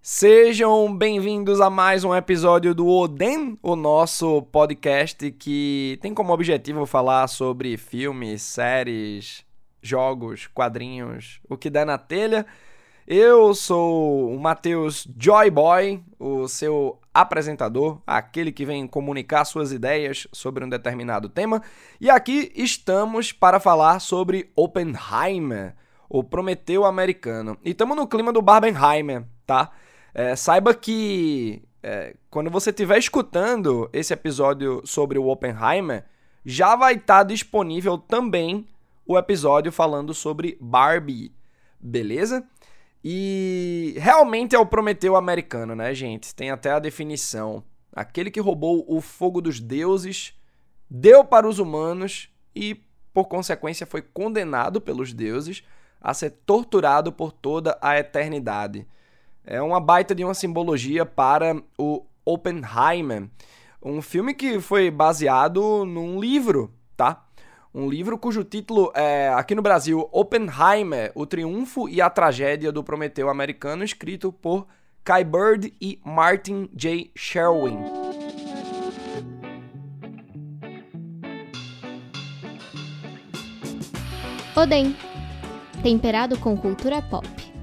Sejam bem-vindos a mais um episódio do Oden, o nosso podcast que tem como objetivo falar sobre filmes, séries, jogos, quadrinhos, o que der na telha. Eu sou o Matheus Joyboy, o seu apresentador, aquele que vem comunicar suas ideias sobre um determinado tema. E aqui estamos para falar sobre Oppenheimer, o Prometeu americano. E estamos no clima do Barbenheimer, tá? Saiba que quando você estiver escutando esse episódio sobre o Oppenheimer, já vai estar disponível também o episódio falando sobre Barbie, beleza? E realmente é o Prometeu americano, né, gente? Tem até a definição. Aquele que roubou o fogo dos deuses, deu para os humanos e, por consequência, foi condenado pelos deuses a ser torturado por toda a eternidade. É uma baita de uma simbologia para o Oppenheimer, um filme que foi baseado num livro, tá? Um livro cujo título é, aqui no Brasil, Oppenheimer, o triunfo e a tragédia do Prometeu americano, escrito por Kai Bird e Martin J. Sherwin. Oden, temperado com cultura pop.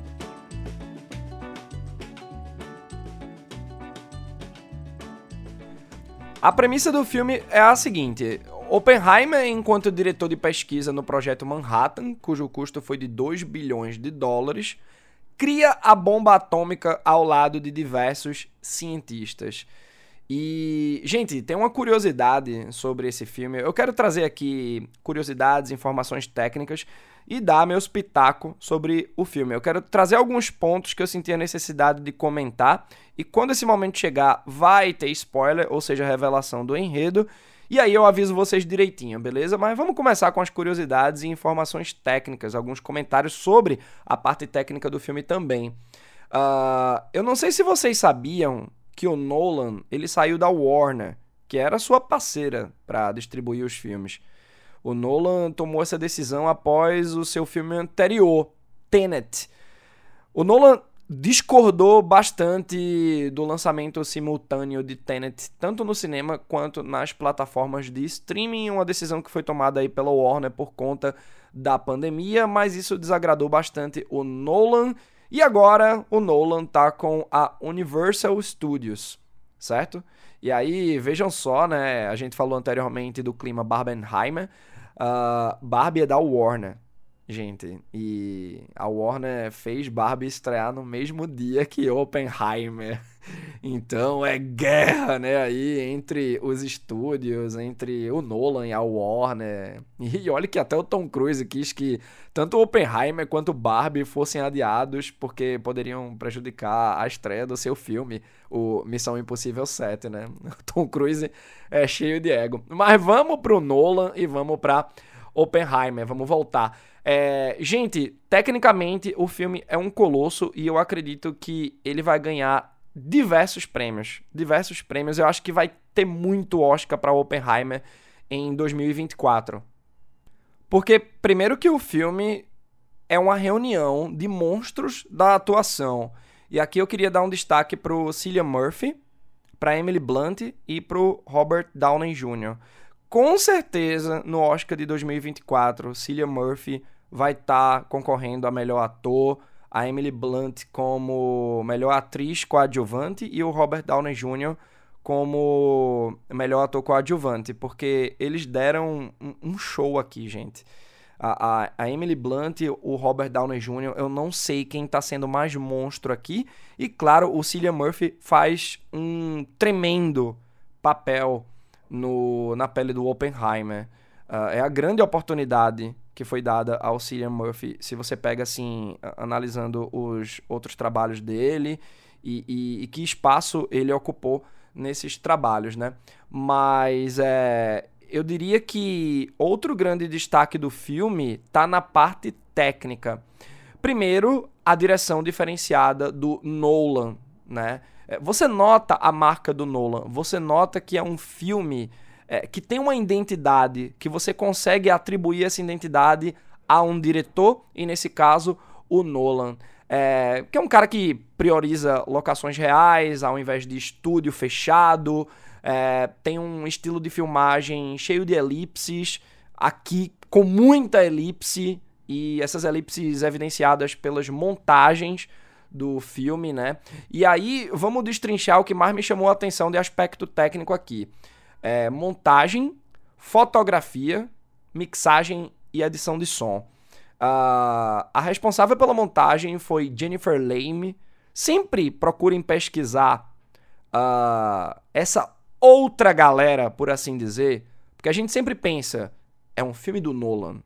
A premissa do filme é a seguinte: Oppenheimer, enquanto diretor de pesquisa no projeto Manhattan, cujo custo foi de 2 bilhões de dólares, cria a bomba atômica ao lado de diversos cientistas. E, gente, tem uma curiosidade sobre esse filme. Eu quero trazer aqui curiosidades, informações técnicas e dar meus pitacos sobre o filme. Eu quero trazer alguns pontos que eu senti a necessidade de comentar. E quando esse momento chegar, vai ter spoiler, ou seja, revelação do enredo. E aí eu aviso vocês direitinho, beleza? Mas vamos começar com as curiosidades e informações técnicas, alguns comentários sobre a parte técnica do filme também. Eu não sei se vocês sabiam que o Nolan, ele saiu da Warner, que era sua parceira para distribuir os filmes. O Nolan tomou essa decisão após o seu filme anterior, Tenet. O Nolan discordou bastante do lançamento simultâneo de Tenet, tanto no cinema quanto nas plataformas de streaming, uma decisão que foi tomada aí pela Warner por conta da pandemia, mas isso desagradou bastante o Nolan. E agora o Nolan tá com a Universal Studios, certo? E aí, vejam só, né? A gente falou anteriormente do clima Barbenheimer. Barbie é da Warner, gente. E a Warner fez Barbie estrear no mesmo dia que Oppenheimer. Então é guerra, né? Aí entre os estúdios, entre o Nolan e a Warner. E olha que até o Tom Cruise quis que tanto o Oppenheimer quanto o Barbie fossem adiados porque poderiam prejudicar a estreia do seu filme, o Missão Impossível 7, né? O Tom Cruise é cheio de ego. Mas vamos pro Nolan e vamos pra Oppenheimer. Vamos voltar. Gente, tecnicamente o filme é um colosso e eu acredito que ele vai ganhar diversos prêmios. Eu acho que vai ter muito Oscar para Oppenheimer em 2024. Porque, primeiro que o filme é uma reunião de monstros da atuação. E aqui eu queria dar um destaque pro Cillian Murphy, pra Emily Blunt e pro Robert Downey Jr. Com certeza, no Oscar de 2024, Cillian Murphy vai estar concorrendo a melhor ator, a Emily Blunt como melhor atriz coadjuvante e o Robert Downey Jr. como melhor ator coadjuvante, porque eles deram um show aqui, gente. A Emily Blunt e o Robert Downey Jr., eu não sei quem tá sendo mais monstro aqui. E claro, o Cillian Murphy faz um tremendo papel na pele do Oppenheimer. É a grande oportunidade que foi dada ao Cillian Murphy, se você pega assim, analisando os outros trabalhos dele e que espaço ele ocupou nesses trabalhos, né? Mas eu diria que outro grande destaque do filme tá na parte técnica. Primeiro, a direção diferenciada do Nolan, né? Você nota a marca do Nolan, você nota que é um filme que tem uma identidade, que você consegue atribuir essa identidade a um diretor, e nesse caso, o Nolan. que é um cara que prioriza locações reais ao invés de estúdio fechado. Tem um estilo de filmagem cheio de elipses, aqui com muita elipse, e essas elipses evidenciadas pelas montagens do filme, né? E aí, vamos destrinchar o que mais me chamou a atenção de aspecto técnico aqui. Montagem, fotografia, mixagem e edição de som. A responsável pela montagem foi Jennifer Lame. Sempre procurem pesquisar essa outra galera, por assim dizer, porque a gente sempre pensa, é um filme do Nolan,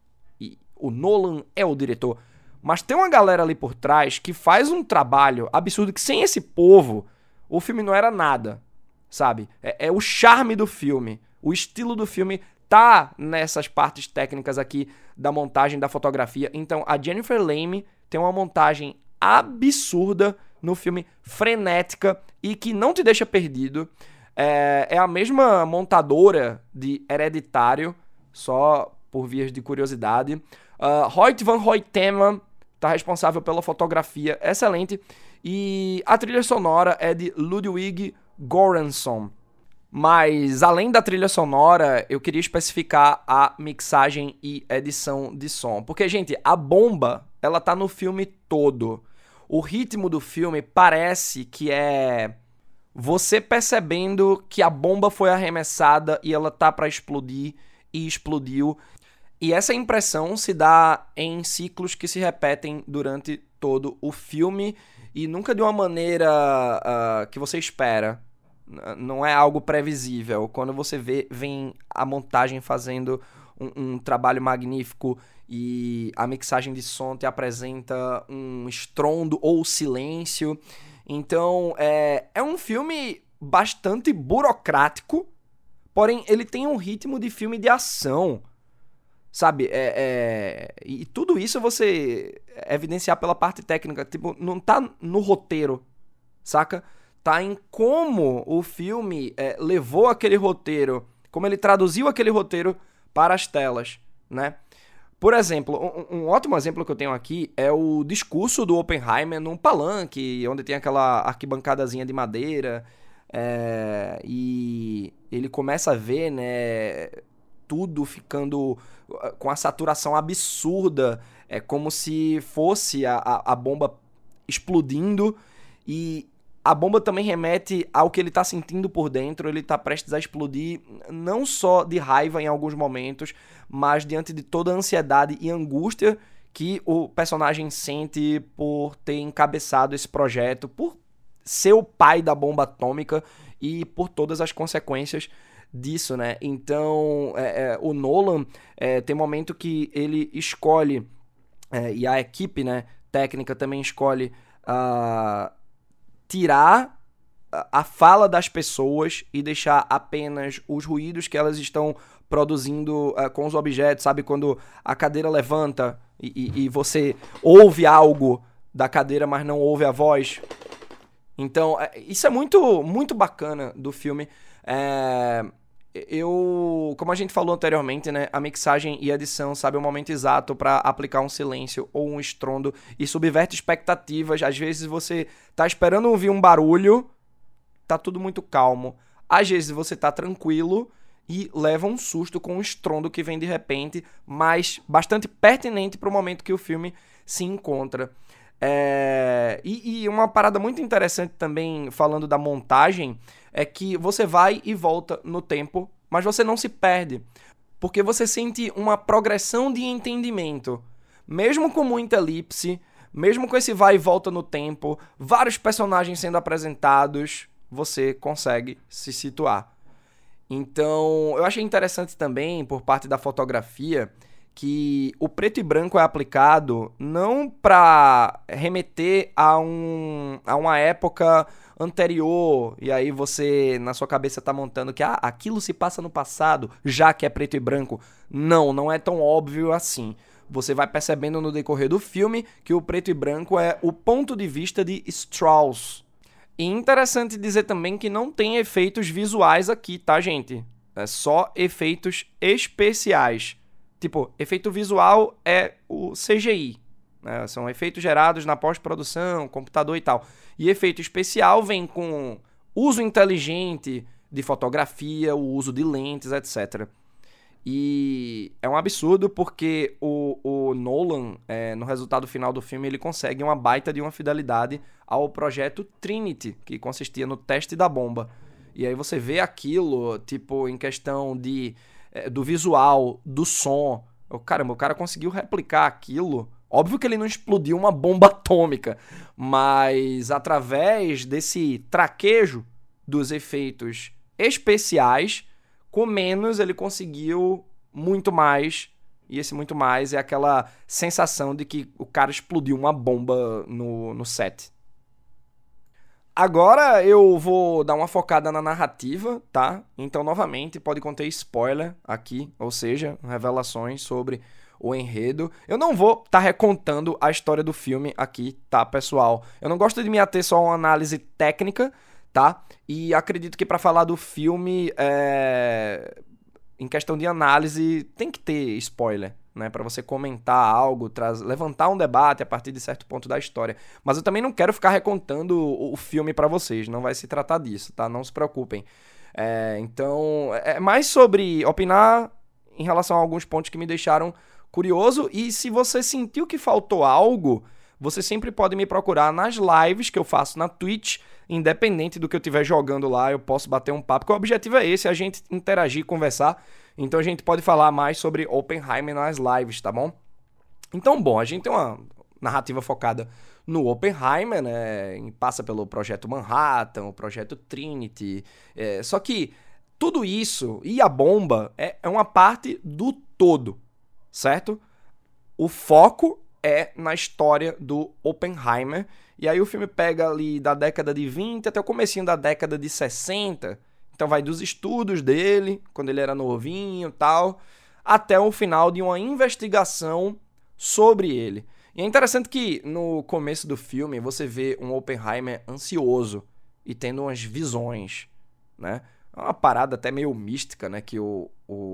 e o Nolan é o diretor, mas tem uma galera ali por trás que faz um trabalho absurdo, que sem esse povo, o filme não era nada, sabe? É o charme do filme, o estilo do filme tá nessas partes técnicas aqui da montagem, da fotografia. Então, a Jennifer Lame tem uma montagem absurda no filme, frenética e que não te deixa perdido. É a mesma montadora de Hereditário, só por vias de curiosidade. Hoyt van Hoytema tá responsável pela fotografia, excelente. E a trilha sonora é de Ludwig Göransson. Mas, além da trilha sonora, eu queria especificar a mixagem e edição de som. Porque, gente, a bomba, ela tá no filme todo. O ritmo do filme parece que é você percebendo que a bomba foi arremessada e ela tá pra explodir e explodiu. E essa impressão se dá em ciclos que se repetem durante todo o filme e nunca de uma maneira que você espera. Não é algo previsível. Quando você vem a montagem fazendo um trabalho magnífico e a mixagem de som te apresenta um estrondo ou silêncio. Então, é um filme bastante burocrático, porém ele tem um ritmo de filme de ação, sabe? E tudo isso você evidenciar pela parte técnica, tipo, não tá no roteiro, saca? Tá em como o filme levou aquele roteiro, como ele traduziu aquele roteiro para as telas, né? Por exemplo, um ótimo exemplo que eu tenho aqui é o discurso do Oppenheimer num palanque, onde tem aquela arquibancadazinha de madeira, e ele começa a ver, né, tudo ficando com a saturação absurda, como se fosse a bomba explodindo, e a bomba também remete ao que ele tá sentindo por dentro. Ele tá prestes a explodir, não só de raiva em alguns momentos, mas diante de toda a ansiedade e angústia que o personagem sente por ter encabeçado esse projeto, por ser o pai da bomba atômica e por todas as consequências disso, né? Então, o Nolan tem momento que ele escolhe, e a equipe, né, técnica também escolhe tirar a fala das pessoas e deixar apenas os ruídos que elas estão produzindo com os objetos, sabe? Quando a cadeira levanta e você ouve algo da cadeira, mas não ouve a voz. Então, isso é muito, muito bacana do filme. Como a gente falou anteriormente, né, a mixagem e a edição sabe o momento exato para aplicar um silêncio ou um estrondo e subverte expectativas. Às vezes você tá esperando ouvir um barulho, tá tudo muito calmo. Às vezes você tá tranquilo e leva um susto com um estrondo que vem de repente, mas bastante pertinente para o momento que o filme se encontra. E uma parada muito interessante também, falando da montagem, é que você vai e volta no tempo, mas você não se perde, porque você sente uma progressão de entendimento, mesmo com muita elipse, mesmo com esse vai e volta no tempo, vários personagens sendo apresentados, você consegue se situar. Então, eu achei interessante também, por parte da fotografia, que o preto e branco é aplicado não para remeter a uma época anterior, e aí você, na sua cabeça, tá montando que aquilo se passa no passado, já que é preto e branco. Não é tão óbvio assim. Você vai percebendo no decorrer do filme que o preto e branco é o ponto de vista de Strauss. E interessante dizer também que não tem efeitos visuais aqui, tá, gente? É só efeitos especiais. Tipo, efeito visual é o CGI, né? São efeitos gerados na pós-produção, computador e tal. E efeito especial vem com uso inteligente de fotografia, o uso de lentes, etc. E é um absurdo porque o Nolan, no resultado final do filme, ele consegue uma baita de uma fidelidade ao projeto Trinity, que consistia no teste da bomba. E aí você vê aquilo, tipo, em questão do visual, do som. Caramba, o cara conseguiu replicar aquilo. Óbvio que ele não explodiu uma bomba atômica, mas através desse traquejo dos efeitos especiais, com menos ele conseguiu muito mais. E esse muito mais é aquela sensação de que o cara explodiu uma bomba no set. Agora eu vou dar uma focada na narrativa, tá? Então, novamente, pode conter spoiler aqui, ou seja, revelações sobre o enredo. Eu não vou estar recontando a história do filme aqui, tá, pessoal? Eu não gosto de me ater só a uma análise técnica, tá? E acredito que para falar do filme, em questão de análise, tem que ter spoiler, né, para você comentar algo, levantar um debate a partir de certo ponto da história. Mas eu também não quero ficar recontando o filme para vocês, não vai se tratar disso, tá? Não se preocupem. Então, é mais sobre opinar em relação a alguns pontos que me deixaram curioso, e se você sentiu que faltou algo, você sempre pode me procurar nas lives que eu faço na Twitch, independente do que eu estiver jogando lá, eu posso bater um papo, porque o objetivo é esse, a gente interagir, conversar. Então a gente pode falar mais sobre Oppenheimer nas lives, tá bom? Então, bom, a gente tem uma narrativa focada no Oppenheimer, né? Passa pelo projeto Manhattan, o projeto Trinity. Só que tudo isso e a bomba é uma parte do todo, certo? O foco é na história do Oppenheimer. E aí o filme pega ali da década de 20 até o comecinho da década de 60. Então vai dos estudos dele, quando ele era novinho e tal, até o final de uma investigação sobre ele. E é interessante que no começo do filme você vê um Oppenheimer ansioso e tendo umas visões, né? É uma parada até meio mística, né? Que o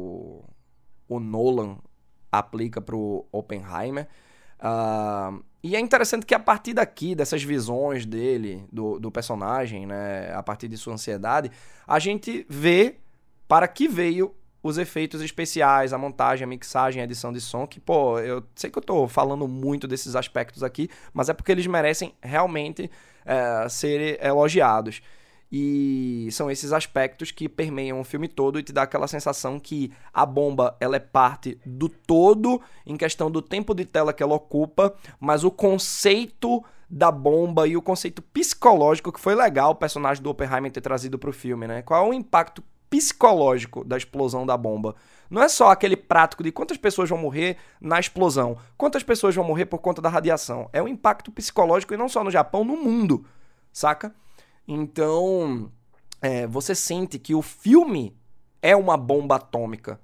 Nolan aplica pro Oppenheimer. E é interessante que a partir daqui, dessas visões dele, do personagem, né, a partir de sua ansiedade, a gente vê para que veio os efeitos especiais, a montagem, a mixagem, a edição de som, que, pô, eu sei que eu tô falando muito desses aspectos aqui, mas é porque eles merecem realmente serem elogiados. E são esses aspectos que permeiam o filme todo e te dá aquela sensação que a bomba ela é parte do todo em questão do tempo de tela que ela ocupa, mas o conceito da bomba e o conceito psicológico, que foi legal o personagem do Oppenheimer ter trazido pro filme, né? Qual é o impacto psicológico da explosão da bomba? Não é só aquele prático de quantas pessoas vão morrer na explosão, quantas pessoas vão morrer por conta da radiação. É o impacto psicológico e não só no Japão, no mundo, saca? Então, você sente que o filme é uma bomba atômica.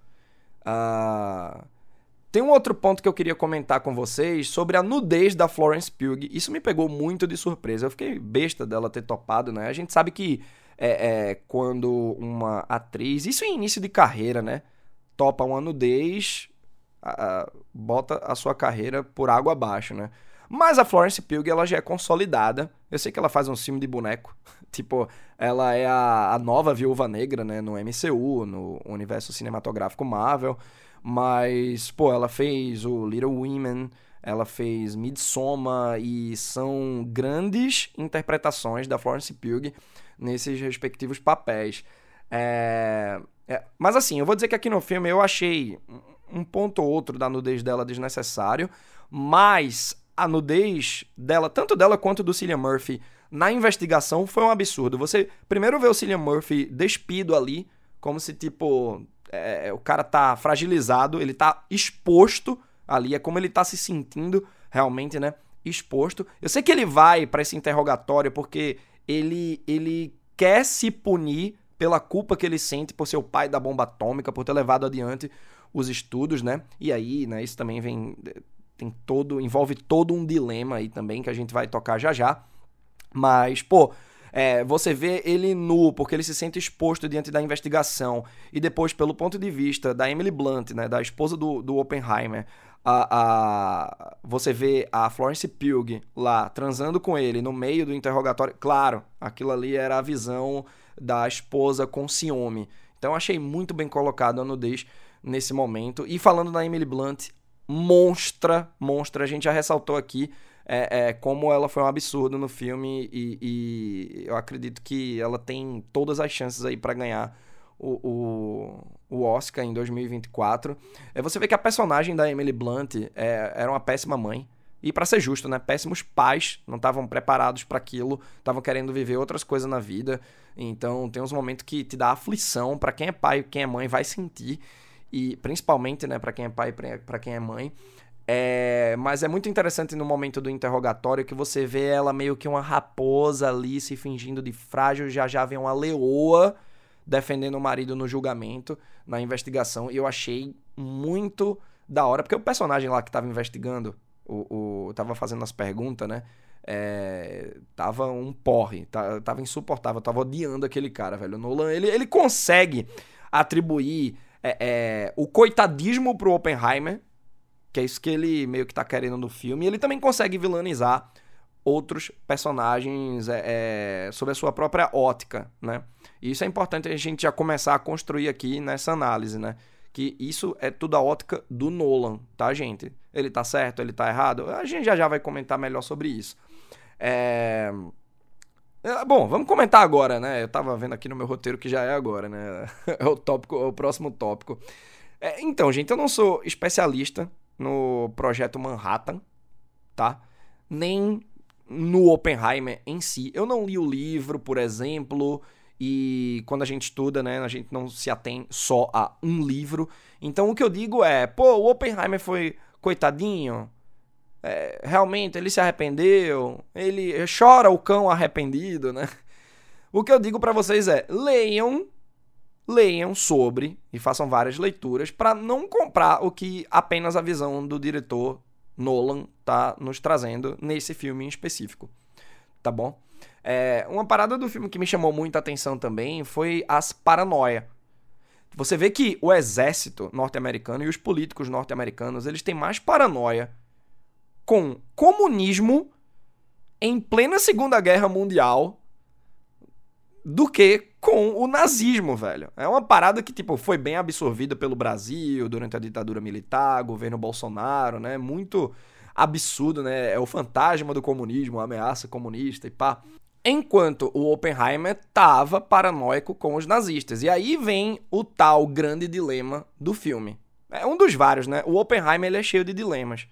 Tem um outro ponto que eu queria comentar com vocês sobre a nudez da Florence Pugh. Isso me pegou muito de surpresa. Eu fiquei besta dela ter topado, né? A gente sabe que quando uma atriz, isso em início de carreira, né? Topa uma nudez, bota a sua carreira por água abaixo, né? Mas a Florence Pugh, ela já é consolidada. Eu sei que ela faz um filme de boneco. Tipo, ela é a nova Viúva Negra, né? No MCU, no universo cinematográfico Marvel. Mas, pô, ela fez o Little Women, ela fez Midsommar, e são grandes interpretações da Florence Pugh nesses respectivos papéis. Mas assim, eu vou dizer que aqui no filme eu achei um ponto ou outro da nudez dela desnecessário, mas a nudez dela, tanto dela quanto do Cillian Murphy, na investigação foi um absurdo. Você primeiro vê o Cillian Murphy despido ali, como se, tipo, o cara tá fragilizado, ele tá exposto ali, é como ele tá se sentindo realmente, né, exposto. Eu sei que ele vai pra esse interrogatório porque ele quer se punir pela culpa que ele sente por ser o pai da bomba atômica, por ter levado adiante os estudos, né, e aí, né, isso também envolve todo um dilema aí também, que a gente vai tocar já já. Mas, pô, você vê ele nu, porque ele se sente exposto diante da investigação. E depois, pelo ponto de vista da Emily Blunt, né, da esposa do Oppenheimer, Você vê a Florence Pugh lá transando com ele no meio do interrogatório. Claro, aquilo ali era a visão da esposa com ciúme. Então eu achei muito bem colocado a nudez nesse momento. E falando da Emily Blunt, monstra. A gente já ressaltou aqui como ela foi um absurdo no filme e eu acredito que ela tem todas as chances aí pra ganhar o Oscar em 2024. Você vê que a personagem da Emily Blunt era uma péssima mãe. E pra ser justo, né? Péssimos pais, não estavam preparados pra aquilo, estavam querendo viver outras coisas na vida. Então tem uns momentos que te dá aflição. Pra quem é pai e quem é mãe vai sentir. E principalmente, né, pra quem é pai e pra quem é mãe. Mas é muito interessante no momento do interrogatório que você vê ela meio que uma raposa ali se fingindo de frágil. Já vem uma leoa defendendo o marido no julgamento, na investigação. E eu achei muito da hora, porque o personagem lá que tava investigando, tava fazendo as perguntas, né? Tava um porre, tava insuportável, tava odiando aquele cara, velho. O Nolan, ele consegue atribuir o coitadismo pro Oppenheimer, que é isso que ele meio que tá querendo no filme, e ele também consegue vilanizar outros personagens sob a sua própria ótica, né? E isso é importante a gente já começar a construir aqui nessa análise, né? Que isso é tudo a ótica do Nolan, tá, gente? Ele tá certo, ele tá errado? A gente já vai comentar melhor sobre isso. Bom, vamos comentar agora, né? Eu tava vendo aqui no meu roteiro que já é agora, né? É o próximo tópico. Então, gente, eu não sou especialista no projeto Manhattan, tá? Nem no Oppenheimer em si. Eu não li o livro, por exemplo, e quando a gente estuda, né, a gente não se atém só a um livro. Então o que eu digo o Oppenheimer foi coitadinho, realmente ele se arrependeu, ele chora o cão arrependido, né? O que eu digo pra vocês leiam sobre e façam várias leituras pra não comprar o que apenas a visão do diretor Nolan tá nos trazendo nesse filme em específico, tá bom? Uma parada do filme que me chamou muita atenção também foi as paranoia. Você vê que o exército norte-americano e os políticos norte-americanos, eles têm mais paranoia com comunismo em plena Segunda Guerra Mundial do que com o nazismo, velho. É uma parada que, tipo, foi bem absorvida pelo Brasil durante a ditadura militar, governo Bolsonaro, né? Muito absurdo, né? É o fantasma do comunismo, a ameaça comunista e pá. Enquanto o Oppenheimer tava paranoico com os nazistas. E aí vem o tal grande dilema do filme. É um dos vários, né? O Oppenheimer, ele é cheio de dilemas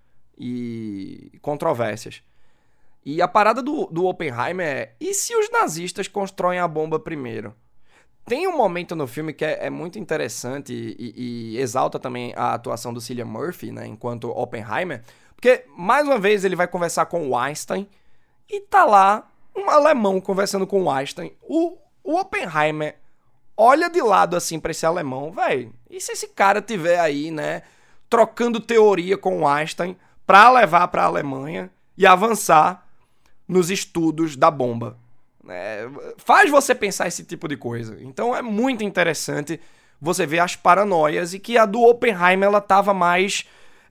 e controvérsias. E a parada do Oppenheimer e se os nazistas constroem a bomba primeiro? Tem um momento no filme que é muito interessante e exalta também a atuação do Cillian Murphy, né, enquanto Oppenheimer, porque, mais uma vez, ele vai conversar com o Einstein e tá lá um alemão conversando com o Einstein. O Oppenheimer olha de lado assim pra esse alemão, velho, e se esse cara tiver aí, né, trocando teoria com o Einstein pra levar pra Alemanha e avançar nos estudos da bomba. Faz você pensar esse tipo de coisa. Então é muito interessante você ver as paranoias e que a do Oppenheimer ela estava mais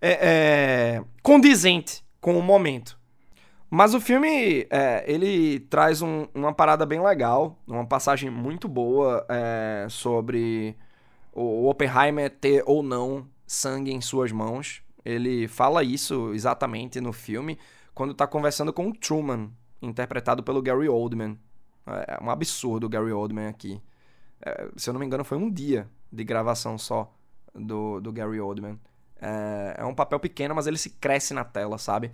condizente com o momento. Mas o filme ele traz uma parada bem legal, uma passagem muito boa sobre o Oppenheimer ter ou não sangue em suas mãos. Ele fala isso exatamente no filme quando tá conversando com o Truman, interpretado pelo Gary Oldman. É um absurdo o Gary Oldman aqui. Se eu não me engano, foi um dia de gravação só do Gary Oldman. É um papel pequeno, mas ele se cresce na tela, sabe?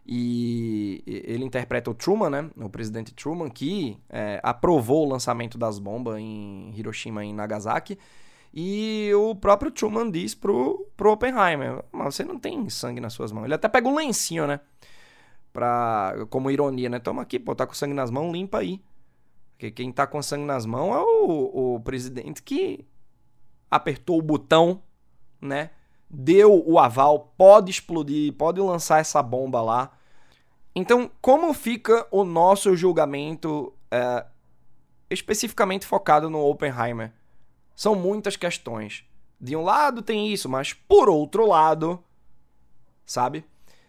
E ele interpreta o Truman, né? O presidente Truman, que aprovou o lançamento das bombas em Hiroshima e Nagasaki. E o próprio Truman diz pro Oppenheimer: mas você não tem sangue nas suas mãos. Ele até pega um lencinho, né? Como ironia, né? Toma aqui, pô, tá com sangue nas mãos, limpa aí. Porque quem tá com sangue nas mãos é o presidente que apertou o botão, né? Deu o aval, pode explodir, pode lançar essa bomba lá. Então, como fica o nosso julgamento especificamente focado no Oppenheimer? São muitas questões. De um lado tem isso, mas por outro lado, sabe?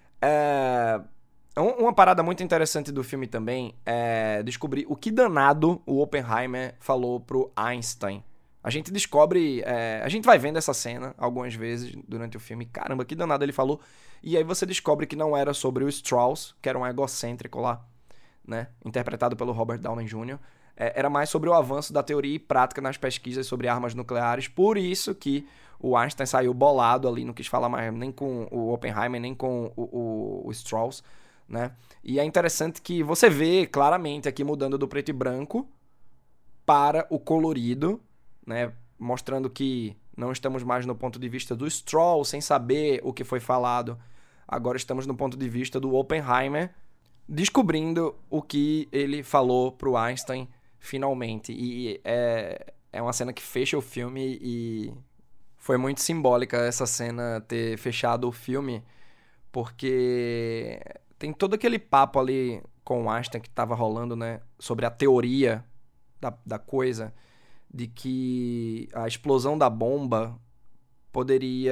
Uma parada muito interessante do filme também é descobrir o que danado o Oppenheimer falou pro Einstein. A gente descobre... a gente vai vendo essa cena algumas vezes durante o filme. Caramba, que danado ele falou. E aí você descobre que não era sobre o Strauss, que era um egocêntrico lá, né? Interpretado pelo Robert Downey Jr. Era mais sobre o avanço da teoria e prática nas pesquisas sobre armas nucleares. Por isso que o Einstein saiu bolado ali, não quis falar mais nem com o Oppenheimer, nem com o Strauss, né? E é interessante que você vê claramente aqui mudando do preto e branco para o colorido, né? Mostrando que não estamos mais no ponto de vista do Strauss, sem saber o que foi falado. Agora estamos no ponto de vista do Oppenheimer, descobrindo o que ele falou pro Einstein finalmente. E é uma cena que fecha o filme e foi muito simbólica essa cena ter fechado o filme, porque tem todo aquele papo ali com o Einstein que estava rolando, né, sobre a teoria da coisa, de que a explosão da bomba poderia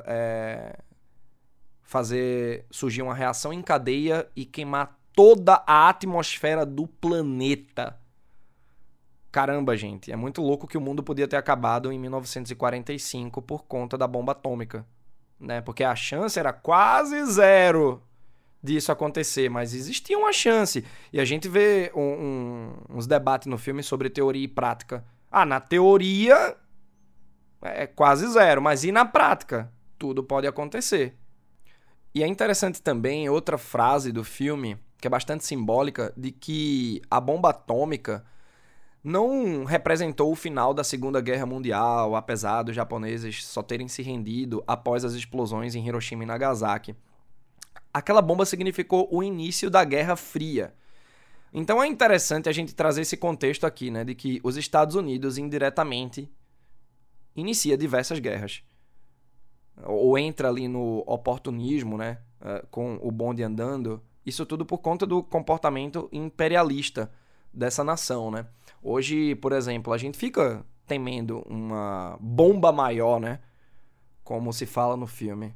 fazer surgir uma reação em cadeia e queimar toda a atmosfera do planeta. Caramba, gente, é muito louco que o mundo podia ter acabado em 1945 por conta da bomba atômica, né? Porque a chance era quase zero disso acontecer, mas existia uma chance. E a gente vê uns debates no filme sobre teoria e prática. Na teoria é quase zero, mas e na prática? Tudo pode acontecer. E é interessante também outra frase do filme, que é bastante simbólica, de que a bomba atômica não representou o final da Segunda Guerra Mundial, apesar dos japoneses só terem se rendido após as explosões em Hiroshima e Nagasaki. Aquela bomba significou o início da Guerra Fria. Então é interessante a gente trazer esse contexto aqui, né, de que os Estados Unidos indiretamente inicia diversas guerras. Ou entra ali no oportunismo, né, com o bonde andando. Isso tudo por conta do comportamento imperialista dessa nação, né? Hoje, por exemplo, a gente fica temendo uma bomba maior, né? Como se fala no filme.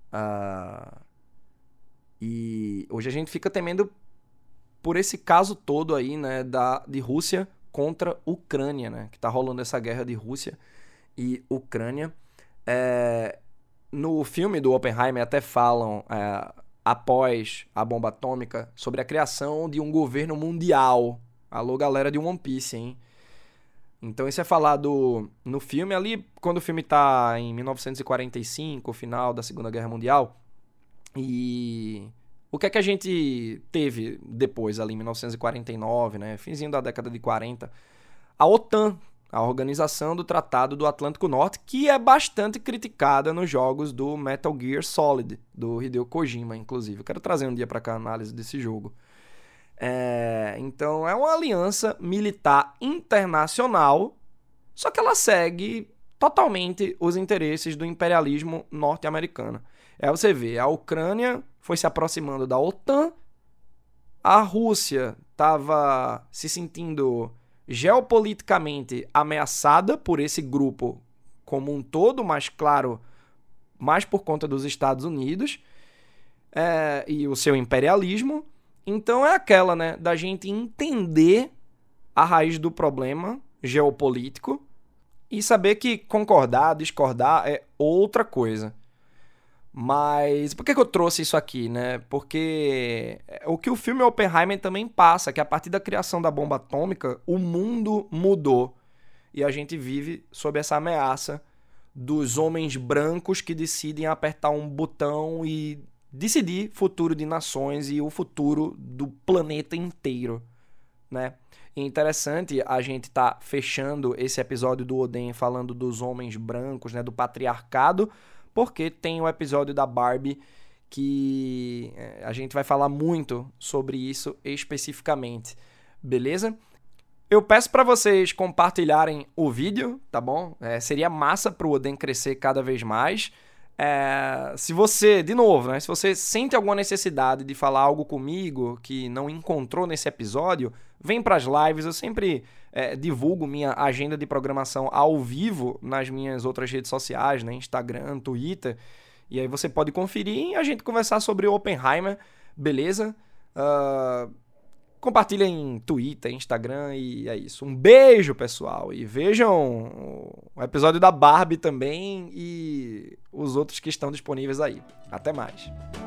E hoje a gente fica temendo por esse caso todo aí, né? De Rússia contra Ucrânia, né? Que tá rolando essa guerra de Rússia e Ucrânia. No filme do Oppenheimer até falam, após a bomba atômica, sobre a criação de um governo mundial. Alô, galera de One Piece, hein? Então isso é falado no filme ali, quando o filme tá em 1945, o final da Segunda Guerra Mundial. E o que é que a gente teve depois, ali em 1949, né? Finzinho da década de 40. A OTAN, a Organização do Tratado do Atlântico Norte, que é bastante criticada nos jogos do Metal Gear Solid, do Hideo Kojima, inclusive. Eu quero trazer um dia pra cá a análise desse jogo. Então é uma aliança militar internacional, só que ela segue totalmente os interesses do imperialismo norte-americano. Você vê, a Ucrânia foi se aproximando da OTAN, a Rússia estava se sentindo geopoliticamente ameaçada por esse grupo como um todo, mas claro, mais por conta dos Estados Unidos e o seu imperialismo. Então é aquela, né, da gente entender a raiz do problema geopolítico e saber que concordar, discordar é outra coisa. Mas por que eu trouxe isso aqui, né? Porque o que o filme Oppenheimer também passa, que a partir da criação da bomba atômica, o mundo mudou. E a gente vive sob essa ameaça dos homens brancos que decidem apertar um botão e decidir o futuro de nações e o futuro do planeta inteiro, né? E interessante a gente tá fechando esse episódio do Oden falando dos homens brancos, né, do patriarcado, porque tem o episódio da Barbie que a gente vai falar muito sobre isso especificamente, beleza? Eu peço para vocês compartilharem o vídeo, tá bom? Seria massa pro Oden crescer cada vez mais. Se você, de novo, né, se você sente alguma necessidade de falar algo comigo que não encontrou nesse episódio, vem para as lives. Eu sempre divulgo minha agenda de programação ao vivo nas minhas outras redes sociais, né, Instagram, Twitter. E aí você pode conferir e a gente conversar sobre o Oppenheimer, beleza? Compartilha em Twitter, Instagram e é isso. Um beijo, pessoal. E vejam o episódio da Barbie também e os outros que estão disponíveis aí. Até mais.